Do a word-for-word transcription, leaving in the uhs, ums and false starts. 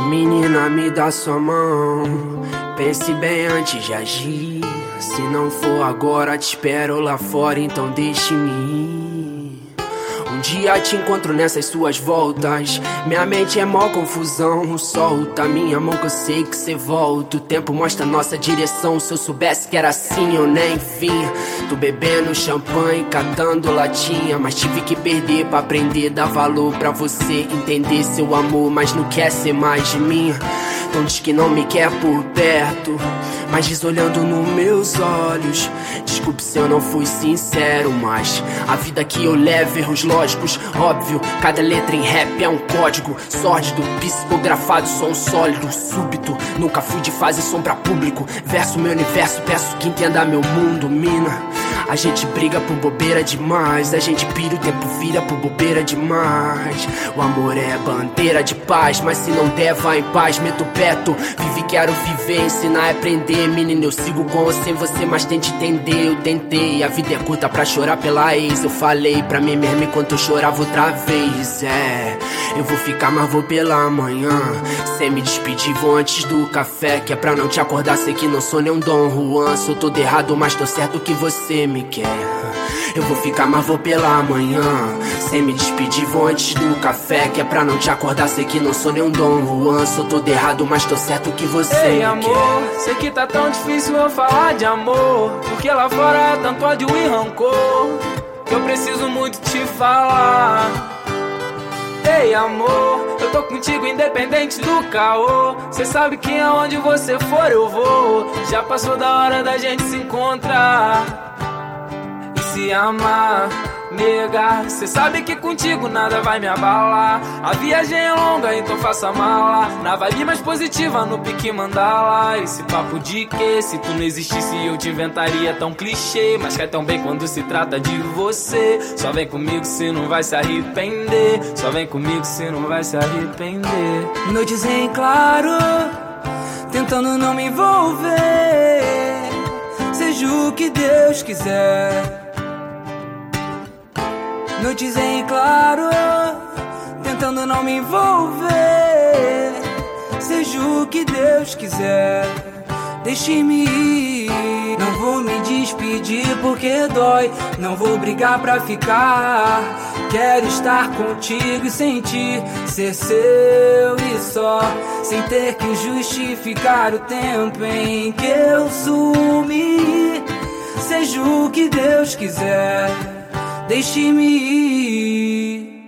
Menina, me dá sua mão. Pense bem antes de agir. Se não for agora, te espero lá fora, então deixe-me ir. Um dia te encontro nessas suas voltas. Minha mente é mó confusão. Solta minha mão que eu sei que cê volta. O tempo mostra nossa direção. Se eu soubesse que era assim, eu nem vinha. Tô bebendo champanhe, catando latinha, mas tive que perder pra aprender. Dar valor pra você entender seu amor, mas não quer ser mais de mim. Então diz que não me quer por perto, mas diz olhando nos meus olhos. Desculpe se eu não fui sincero, mas a vida que eu levo, erros lógicos, óbvio. Cada letra em rap é um código sórdido, psicografado, som sólido, súbito. Nunca fui de fazer som pra público. Verso meu universo, peço que entenda meu mundo, mina. A gente briga por bobeira demais, a gente pira, o tempo vira por bobeira demais. O amor é bandeira de paz, mas se não der, vai em paz. Meto perto, vive, quero viver, ensinar e aprender. Menina, eu sigo com ou sem você, mas tente entender. Eu tentei, a vida é curta pra chorar pela ex. Eu falei pra mim mesmo enquanto eu chorava outra vez. É, eu vou ficar, mas vou pela manhã. Sem me despedir, vou antes do café, que é pra não te acordar, sei que não sou nem um Dom Juan. Sou todo errado, mas tô certo que você me quer. Eu vou ficar, mas vou pela manhã. Sem me despedir, vou antes do café, que é pra não te acordar, sei que não sou nem um Dom Juan. Sou todo errado, mas tô certo que você Ei, me amor, quer. sei que tá tão difícil eu falar de amor, porque lá fora é tanto ódio e rancor, que eu preciso muito te falar. Ei, amor, eu tô contigo independente do caô. Cê sabe que aonde você for eu vou. Já passou da hora da gente se encontrar e se amar, nega. Cê sabe que contigo nada vai me abalar. A viagem é longa, então faça mala. Na vibe mais positiva, no pique mandala. Esse papo de que se tu não existisse eu te inventaria tão clichê, mas cai tão bem quando se trata de você. Só vem comigo, cê não vai se arrepender. Só vem comigo, cê não vai se arrepender. Noites em claro, tentando não me envolver. Seja o que Deus quiser. Noites em claro, tentando não me envolver. Seja o que Deus quiser, deixe-me ir. Não vou me despedir porque dói. Não vou brigar pra ficar. Quero estar contigo e sentir ser seu e só, sem ter que justificar o tempo em que eu sumi. Seja o que Deus quiser, deixe-me ir.